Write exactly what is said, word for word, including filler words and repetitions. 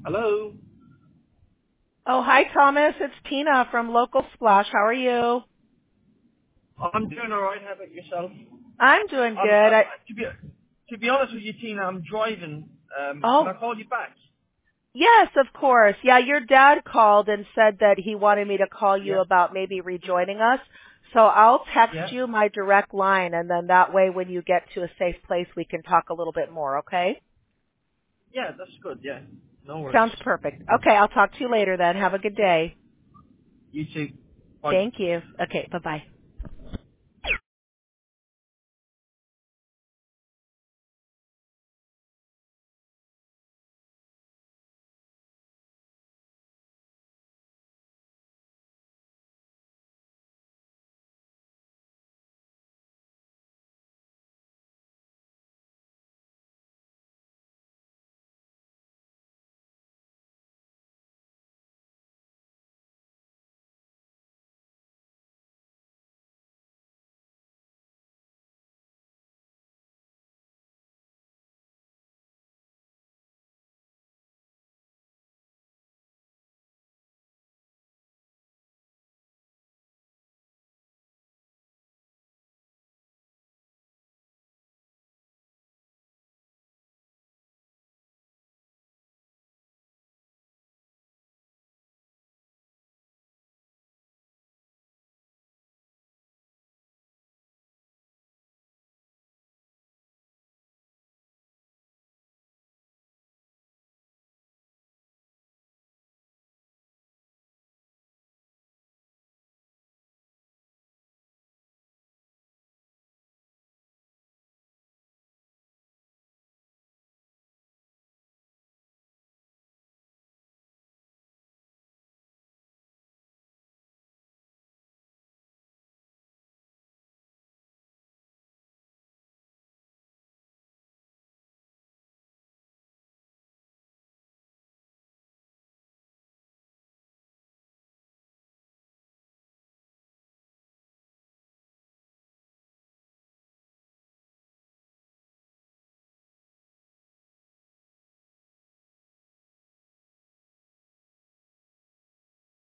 Hello. Oh, hi, Thomas. It's Tina from Local Splash. How are you? I'm doing all right. How about yourself? I'm doing I'm, good. uh, I, to be to be honest with you, Tina, I'm driving. Um, can oh, I call you back? yes, of course. Yeah, your dad called and said that he wanted me to call you Yeah. about maybe rejoining us. So I'll text Yeah. you my direct line, and then that way when you get to a safe place, we can talk a little bit more, okay? Yeah, that's good. Yeah. No worries. Sounds perfect. Okay, I'll talk to you later then. Have a good day. You too. Bye. Thank you. Okay, bye-bye.